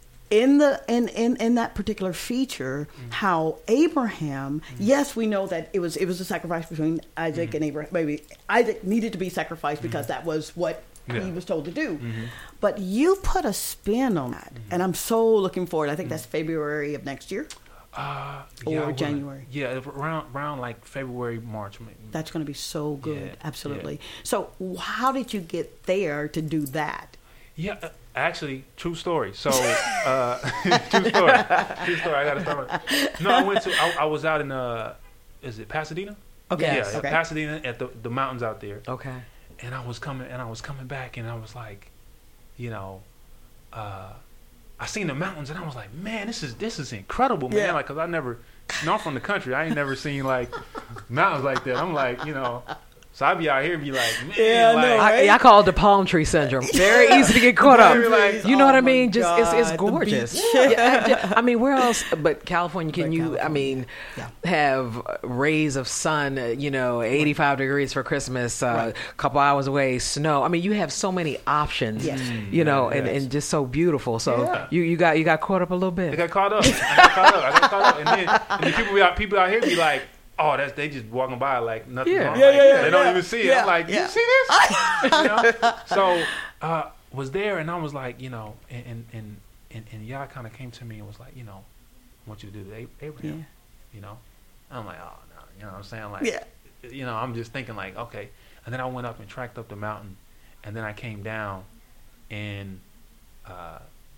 in the in, in, in that particular feature, Mm-hmm. how Abraham, yes, we know that it was it was a sacrifice between Isaac Mm-hmm. and Abraham. Maybe Isaac needed to be sacrificed because that was what Yeah. he was told to do. Mhm. But you put a spin on that, Mm-hmm. and I'm so looking forward. I think that's February of next year. Uh, or Yeah, I wasn't- January? Yeah, around around like February, March. maybe. That's going to be so good. Yeah, Absolutely. So, how did you get there to do that? Yeah, uh, actually, true story. So, uh, true story. True story. I got to start. With, no, I went to. I, I was out in. Uh, is it Pasadena? Okay. Yeah, Yes. yeah, Okay. Pasadena at the the mountains out there. Okay. And I was coming, and I was coming back, and I was like, you know, uh, I seen the mountains, and I was like, man, this is this is incredible, man. Yeah. Like, cause I never, you know, I'm from the country. I ain't never seen like mountains like that. I'm like, you know. So I be out here, be like, man, Yeah, I like, know, I, right? I call it the palm tree syndrome. Very easy to get caught up. Palm trees, You know oh what I my mean? Just it's, it's God, the gorgeous. beach. Yeah, I mean, where else but California can But you? California. I mean, Yeah. have rays of sun. uh, You know, eighty-five degrees for Christmas. A uh, Right. couple hours away, snow. I mean, you have so many options. Yes. You know, Yeah, and, yes. and just so beautiful. So Yeah. you, you got you got caught up a little bit. I got caught up. I got caught up. I got caught up. And then, and then people, be out, people out here be like, oh, that's they just walking by like nothing. Yeah. wrong. Yeah, Like, yeah, yeah, They don't yeah. even see it. Yeah, I'm like, yeah. you see this? You know? So uh, was there, and I was like, you know, and and and, and, and Yah kind of came to me and was like, you know, I want you to do the A- Abraham. Yeah. You know, I'm like, oh no, you know what I'm saying? Like, Yeah. you know, I'm just thinking like, okay. And then I went up and tracked up the mountain, and then I came down, and uh,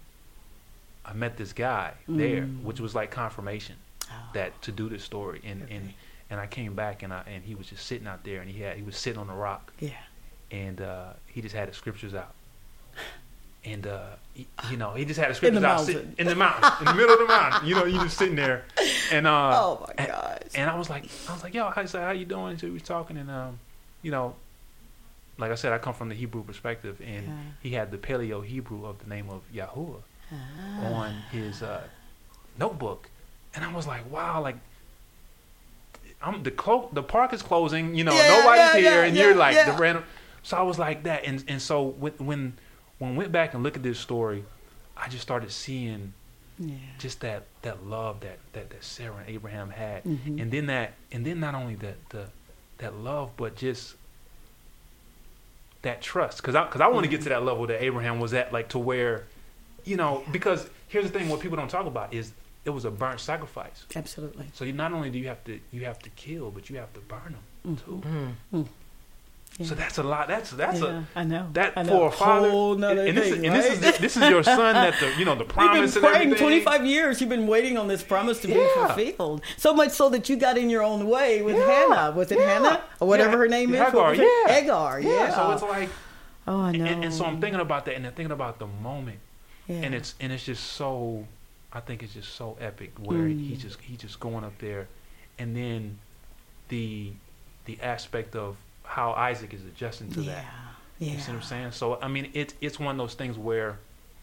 I met this guy there, Mm. which was like confirmation Oh. that to do this story, and Okay. and and I came back, and I and he was just sitting out there, and he had he was sitting on a rock, Yeah. and uh, he just had the scriptures out, and uh, he, you know he just had the scriptures the out mountain. sit, in the mountain, in the middle of the mountain, you know, you just sitting there, and uh, Oh my and, gosh. and I was like, I was like, yo, I said, how you doing? So we was talking, and um, you know, like I said, I come from the Hebrew perspective, and Yeah. he had the Paleo Hebrew of the name of Yahuwah Ah. on his uh, notebook, and I was like, wow, like. I'm the clo- the park is closing, you know, Yeah, nobody's yeah, here, yeah, and yeah, you're like yeah. the random. So I was like that, and and so when when when I went back and look at this story, I just started seeing Yeah. just that that love that that, that Sarah and Abraham had, Mhm. and then that and then not only that the that love, but just that trust, because I because I want to get to that level that Abraham was at, like to where, you know, because here's the thing: what people don't talk about is it was a burnt sacrifice. Absolutely. So you not only do you have to you have to kill, but you have to burn them too. Mm. Yeah. So that's a lot. That's that's Yeah, a I know. that I know. for a father. Whole nother and this, is, thing, and this right? is this is your son that the you know the You've promise been and praying everything. twenty-five years. You've been waiting on this promise to be Yeah. fulfilled. So much so that you got in your own way with Yeah. Hannah. Was it Yeah. Hannah or whatever Yeah. her name is? Hagar, What was it? yeah. Hagar. Yeah. Yeah. So it's like, oh, I know. and, and so I'm thinking about that, and I'm thinking about the moment, Yeah. and it's and it's just so, I think it's just so epic where Mm. he just he just going up there, and then the the aspect of how Isaac is adjusting to yeah. that. Yeah. You see what I'm saying? So I mean, it's it's one of those things where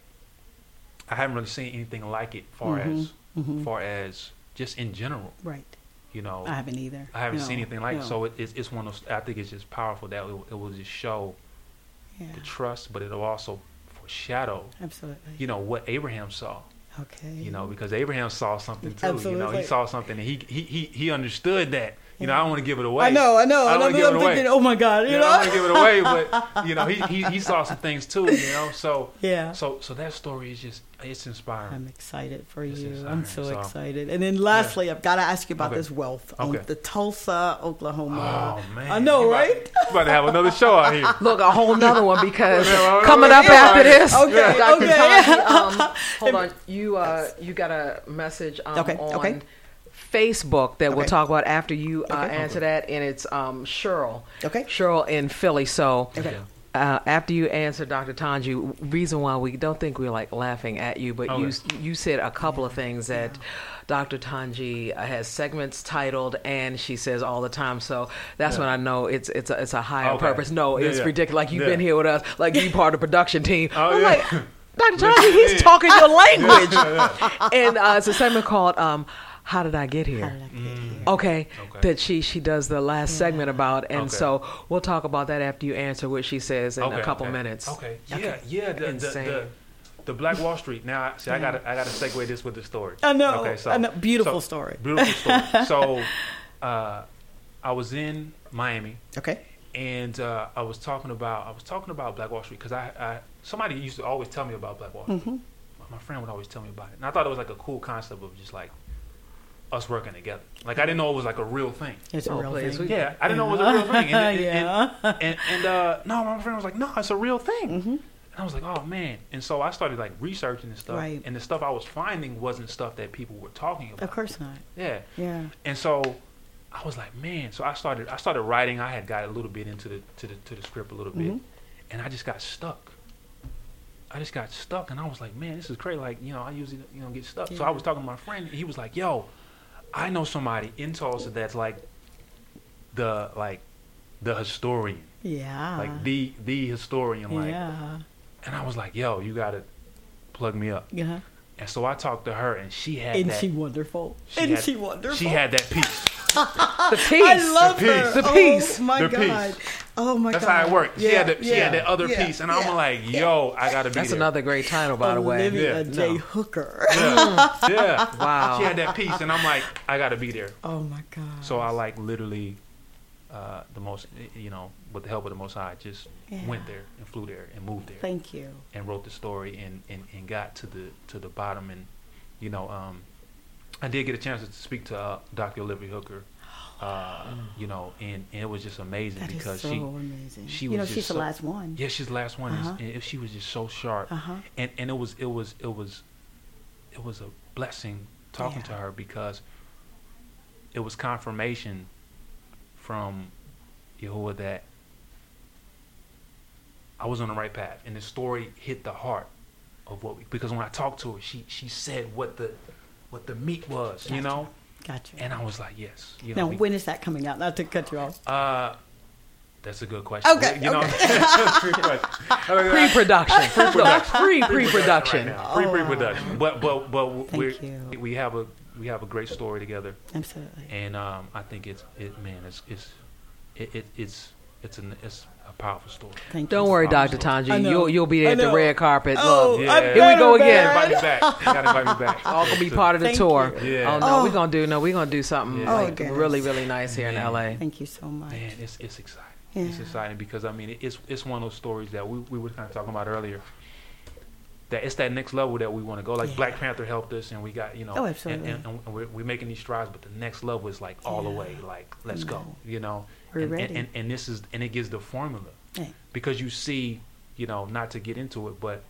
I haven't really seen anything like it, far Mhm, as mhm. far as just in general. Right. You know, I haven't either. I haven't No, seen anything like no. it. So it, it's it's one of those. I think it's just powerful that it, it will just show Yeah. the trust, but it'll also foreshadow, Absolutely. you know, what Abraham saw. Okay. You know, because Abraham saw something too. You know, Absolutely. he saw something, and he he he, he understood that. You know, I don't want to give it away. I know, I know. I And don't I'm, want to give I'm it away. thinking, oh my God, you You know? know, I don't want to give it away, but you know, he, he he saw some things too. You know, so Yeah. So so that story is just it's inspiring. I'm excited for It's you. inspiring, I'm so, so- excited. And then lastly, I've got to ask you about Okay. this wealth. Okay. Um, the Tulsa, Oklahoma. Oh man, I know, You about- right? you about to have another show out here. Look, a whole nother one because Yeah, coming yeah, up yeah. after this, Okay, Doctor okay. Tanji, um, hold on, you uh, you got a message um, Okay, on okay. Facebook that we'll Okay. talk about after you uh, Okay. answer that, and it's um, Cheryl. Okay. Cheryl in Philly. So. Okay. Uh, after you answer, Doctor Tanji, reason why we don't think we're like laughing at you, but you Okay. you said a couple of things that Doctor Tanji has segments titled, and she says all the time. So that's Yeah. when I know it's it's a, it's a higher Okay. purpose. No, Yeah, it's yeah. ridiculous. Like you've Yeah. been here with us, like you part of the production team. Oh, I'm yeah. like, Doctor Tanji, he's talking your language. Yeah, And uh, it's a segment called um, "How Did I Get Here?" How did I get here? Okay, Okay. that she she does the last segment about, and Okay. so we'll talk about that after you answer what she says in Okay, a couple okay. minutes. Okay. Yeah, Okay. yeah. The, the, Insane. the, the Black Wall Street. Now, see, I got to I got to segue this with the story. I know. Okay, so I know. Beautiful so- story. Beautiful story. So, uh, I was in Miami, Okay. and uh, I was talking about I was talking about Black Wall Street because I, I somebody used to always tell me about Black Wall Street. Mm-hmm. My friend would always tell me about it, and I thought it was like a cool concept of just like us working together. Like I didn't know it was like a real thing. It's a Oh, real please. thing. Yeah, I didn't know it was a real thing. And, and, Yeah. and, and, and, uh, no, my friend was like, no, it's a real thing. Mm-hmm. And I was like, oh man. And so I started like researching and stuff. Right. And the stuff I was finding wasn't stuff that people were talking about. Of course not. Yeah. Yeah. And so I was like, man. So I started I started writing. I had got a little bit into the to the to the script a little bit, Mhm. and I just got stuck. I just got stuck, and I was like, man, this is crazy. Like, you know, I usually you know get stuck. So Yeah. I was talking to my friend, and he was like, yo, I know somebody in Tulsa that's like the like the historian, Yeah. like the the historian, like. Yeah. And I was like, yo, you gotta plug me up. Yeah. And so I talked to her, and she had Isn't that. she wonderful? she Isn't had- she wonderful? She had that piece. The piece. I love The her. piece. The piece. Oh my The piece. god. Oh my That's god. how it worked. She Yeah, had the, she yeah, had that other yeah, piece, and yeah. I'm like, yo, I gotta be That's there. another great title, by the way. Olivia Yeah, J. no. Hooker. Yeah, yeah. Wow. She had that piece, and I'm like, I gotta be there. Oh my god. So I like literally, uh, the most, you know, with the help of the Most High, just Yeah. went there and flew there and moved there Thank you. and wrote the story and, and, and got to the to the bottom. And you know, um, I did get a chance to speak to uh, Doctor Olivia Hooker. Uh, you know, and, and it was just amazing That is because so she amazing. she you know, was she's just the so- last one. Yeah, she's the last one, and- Uh-huh. and she was just so sharp, Uh-huh. and and it was it was it was it was a blessing talking Yeah. to her because it was confirmation from Yahuwah that I was on the right path, and the story hit the heart of what we, because when I talked to her, she she said what the what the meat was, you Gotcha. know, Gotcha. and I was like, yes, you know, now, we- when is that coming out? Not to cut you off. uh. That's a good question. Okay, You know, okay. that's a good question. Pre-production. Pre-production. Pre Pre pre-production. right now. Pre pre-production. But but but we Thank you. we have a we have a great story together, Absolutely. and um, I think it's it man it's it's it, it it's it's an it's a powerful story. Thank Don't you. worry, I Doctor know. Tanji. You'll you'll be I there at the know. red carpet. Oh, Look, Yeah. I'm Here we go better, again. man. Invite me back. You gotta invite me back. all gonna be part of the Thank tour. you. Yeah. Oh no, Oh. we're gonna do no, we're gonna do something Yeah. like Oh, goodness. really really nice here in Yeah. L A. Thank you so much. Man, it's it's exciting. It's Yeah. exciting because I mean it- it's it's one of those stories that we we were kind of talking about earlier. That it's that next level that we want to go. Like Yeah. Black Panther helped us, and we got you know. Oh, absolutely. And, and, and we're, we're making these strides, but the next level is like all the Yeah. way. Like let's I go. know. You know. We're and, ready. And, and and this is and it gives the formula Yeah. because you see, you know, not to get into it, but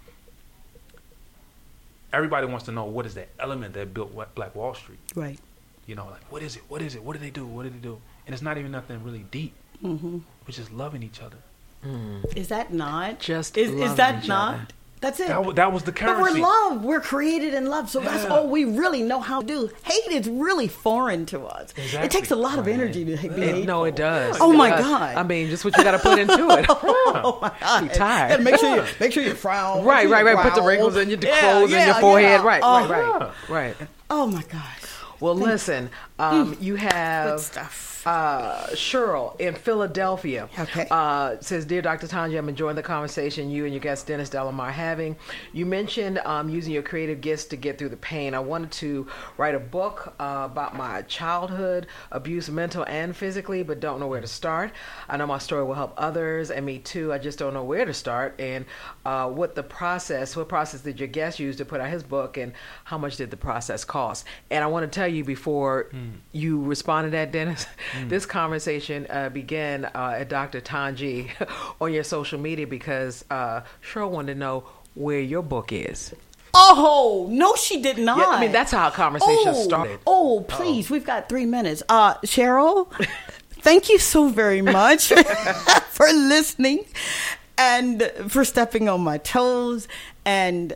everybody wants to know what is that element that built what Black Wall Street. Right. You know, like what is it? What is it? What do they do? What do they do? And it's not even nothing really deep. Mm-hmm. We're just loving each other. Is that not? Just is, is loving that each not? other. That's it. That, wa- that was the But currency. we're love. We're created in love. So that's Yeah. all we really know how to do. Hate is really foreign to us. It Exactly. takes a lot of energy to be It, hateful. no, it does. Oh It my does. God. I mean, just what you got to put into it. Oh my God. Be tired. Yeah, make sure you make sure you frown. Right, make right, sure you right. Put the growl. wrinkles in your the Yeah, clothes in yeah, your forehead. yeah. Right, Oh, right, right, right. Oh my gosh. Well, listen, um, you have Good stuff. uh, Cheryl in Philadelphia. Okay. Uh, says, Dear Doctor Tanji, I'm enjoying the conversation you and your guest Dennis Delamar are having. You mentioned um, using your creative gifts to get through the pain. I wanted to write a book uh, about my childhood abuse, mental and physically, but don't know where to start. I know my story will help others and me too. I just don't know where to start and uh, what the process, what process did your guest use to put out his book and how much did the process cost? And I want to tell you before Mm. you respond to that, Dennis, mm. this conversation uh, began uh, at Doctor Tanji on your social media because uh, Cheryl wanted to know where your book is. Oh no, she did not. Yeah, I mean, that's how our conversation oh, started. Oh, please, we've got three minutes. Uh, Cheryl, thank you so very much for listening and for stepping on my toes. And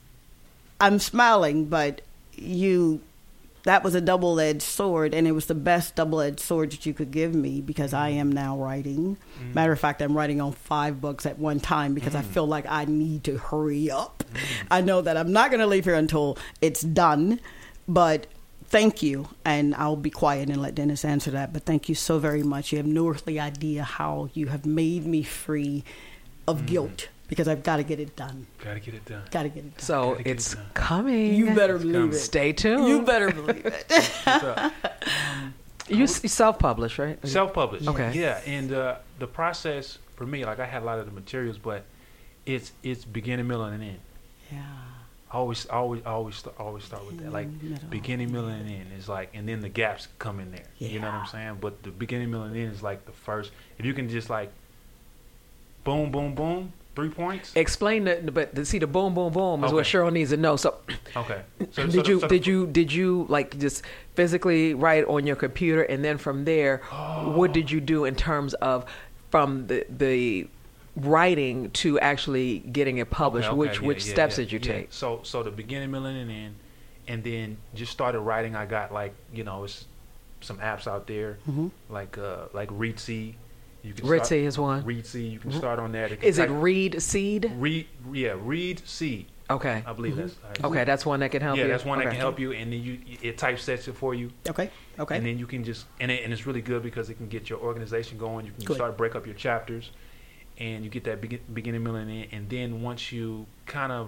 I'm smiling, but you, that was a double-edged sword, and it was the best double-edged sword that you could give me because I am now writing. Mm. Matter of fact, I'm writing on five books at one time because mm. I feel like I need to hurry up. Mm. I know that I'm not going to leave here until it's done, but thank you, and I'll be quiet and let Dennis answer that, but thank you so very much. You have no earthly idea how you have made me free of mm. guilt. Because I've got to get it done. Gotta get it done. Got to get it done. So Gotta get it's it done. coming. You better It's believe coming. it. Stay tuned. You better believe it. um, you s- self-published, right? Self-published. Okay. Yeah, and uh, the process for me, like I had a lot of the materials, but it's it's beginning, middle, and end. Yeah. I always, always, always, st- always start with that. Like Middle. beginning, middle, and end is like, and then the gaps come in there. You know what I'm Yeah. saying? But the beginning, middle, and end is like the first. If you can just like, boom, boom, boom, three points. Explain the, but the, see the boom, boom, boom is what Okay. Cheryl needs to know. So, Okay. So, did so the- you so the- did you did you like just physically write on your computer, and then from there, what did you do in terms of from the the writing to actually getting it published? Okay, okay, which yeah, which yeah, steps yeah, did you yeah. take? So so the beginning, middle, and end, and then just started writing. I got like you know it's some apps out there Mm-hmm. like uh like Reedsy. You can Reedsy start, is one. Reedsy. You can start on that. Is it type- Read Seed? Read? Yeah, Reedsy. Okay. I believe that's Okay, that's one that can help yeah, you. that's one that Okay. can help you, and then you it typesets it for you. Okay. Okay. And then you can just and it, and it's really good because it can get your organization going. You can Good. start to break up your chapters, and you get that begin, beginning, middle, and end. And then once you kind of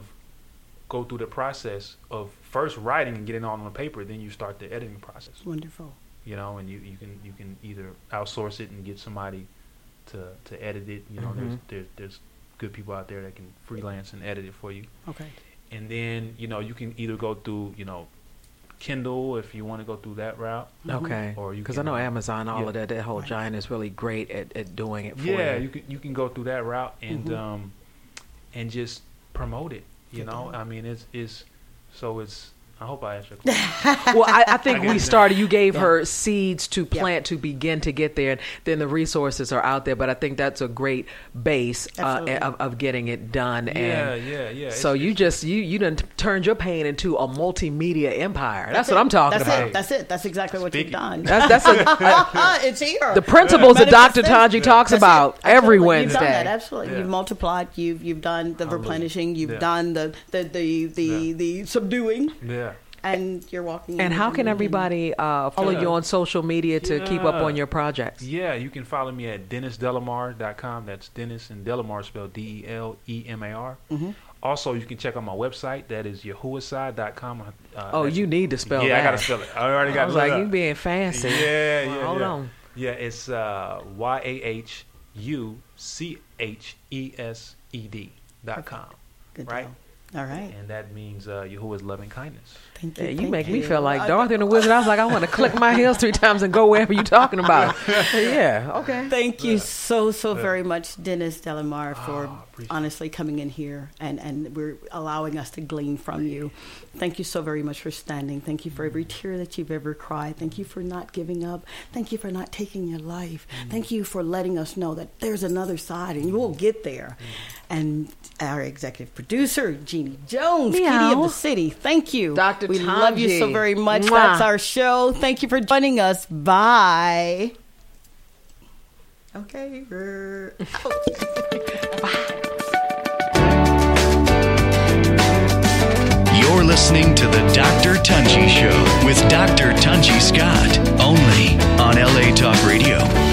go through the process of first writing and getting it all on the paper, then you start the editing process. Wonderful. You know, and you, you can you can either outsource it and get somebody to, to edit it. You know, Mhm. there's there's there's good people out there that can freelance and edit it for you. Okay. And then you know you can either go through you know Kindle if you want to go through that route. Okay. Or you Because I can, know uh, Amazon, all yeah. of that, that whole Right. giant is really great at, at doing it for Yeah, you. you can you can go through that route and Mhm. um and just promote it. You Good know, deal. I mean it's it's so it's. I hope I answered. your question. Well, I, I think I we get it. started. You gave Yeah. her seeds to Yeah. plant to begin to get there, and then the resources are out there. But I think that's a great base uh, Absolutely. of, of getting it done. yeah, and yeah, yeah. so It's- you it's- just you you done turned your pain into a multimedia empire. That's, That's what it. I'm talking That's about. It. That's it. That's exactly what Speaking. you've done. That's that's a, it's here. the principles that Doctor Manifestation. Tanji talks That's it. about Absolutely. every You've Wednesday. done that. Absolutely. Yeah. You've multiplied. You've you've done the Hallelujah. replenishing. You've Yeah. done the the the the, Yeah. the subduing, Yeah. and you're walking. And how can everybody uh, follow Yeah. you on social media to keep up Yeah. on your projects? Yeah, you can follow me at dennis delamar dot com. That's Dennis and Delamar spelled D E L E M A R. Mm-hmm. Also, you can check out my website. That is yahuasai dot com. Uh, Oh, that's- you need to spell yeah, that. I gotta spell it. I already got I was it. like, up. you being fancy. Yeah, Well, yeah, hold yeah. on. Yeah, it's uh, Y A H U C H E S E D dot com. Good Right. deal. All right. And that means uh, Yahuwah's loving kindness. Thank you. Yeah, you thank make me you. feel like I- Dorothy and the Wizard. I was like, I want to click my heels three times and go wherever you're talking about. Yeah, okay. Thank you so, so very much, Dennis Delamar, for Oh, appreciate honestly coming in here and, and we're allowing us to glean from you. Thank you so very much for standing. Thank you for every tear that you've ever cried. Thank you for not giving up. Thank you for not taking your life. Thank you for letting us know that there's another side and you will get there. And our executive producer, Jeannie Jones, Kitty of Meow. the City, thank you. Doctor We love you so Tanji. very much. Mwah. That's our show. Thank you for joining us. Bye. Okay. You're listening to the Doctor Tunji Show with Doctor Tunji Scott, only on L A Talk Radio.